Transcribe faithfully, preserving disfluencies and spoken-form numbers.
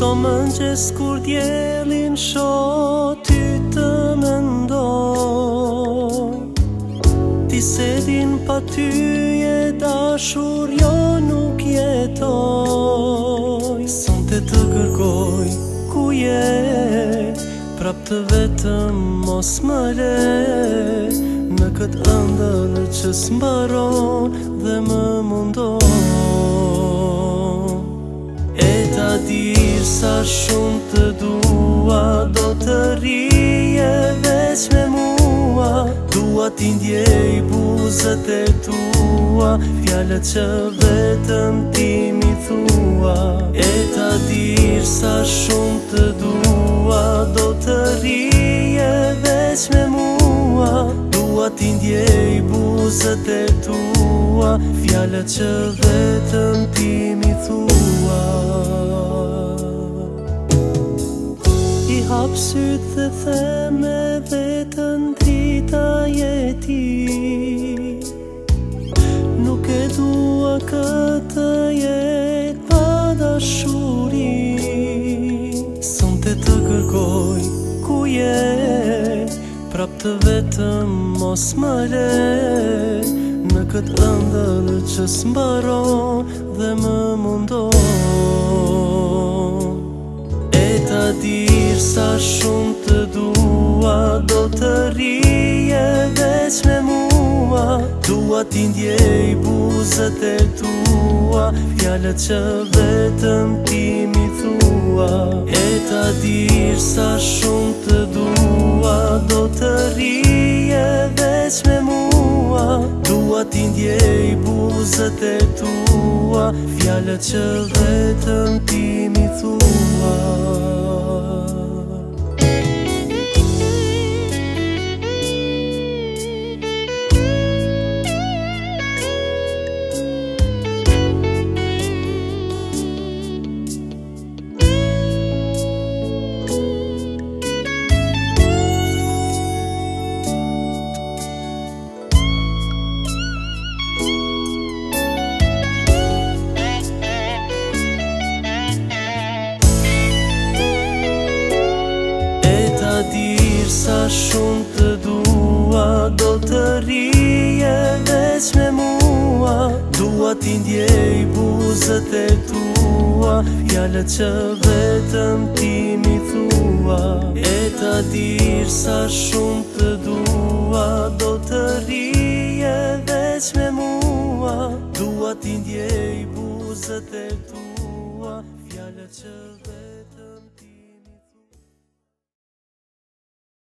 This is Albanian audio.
Çdo mëngjes kur diellin shoh ty të mendoj. Ti se din pa ty e dashur jo nuk jetoj. Sonte të kërkoj ku je, prap të vetëm mos më le, në këtë ëndër që s'mbaron dhe më mundon. E ta dir sa shumë të dua, do të rije veç me mua. Dua t'i ndjej buzët e tua, fjalët që vetëm ti mi thua. E ta dir sa shumë të dua, do të rije veç me mua. Dua t'i ndjej buzët e tua, fjalët që vetëm ti mi thua. I hap syt dhe them me vetën drita jeti. Nuk e dua këtë jet pa dashuri. Sonte të kërkoj ku je, prap të vetëm mos më le, në këtë ëndër që s'mbaron dhe më mundon. E ta dir sa shumë të dua, do të rije veç me mua. Dua t'i ndjej buzët e tua, fjalët që vetëm ti mi thua. E ta dir sa shumë të dua, do të rije veç me mua. Dua t'i ndjej buzët e tua, fjalët që vetëm ti mi thua. Dir sa shumë të dua, do të rije veç me mua. Dua t'i ndjej buzët e tua, fjalët që vetëm ti mi thua. E ta dir sa shumë të dua, do të rije veç me mua. Dua t'i ndjej buzët e tua, fjalët që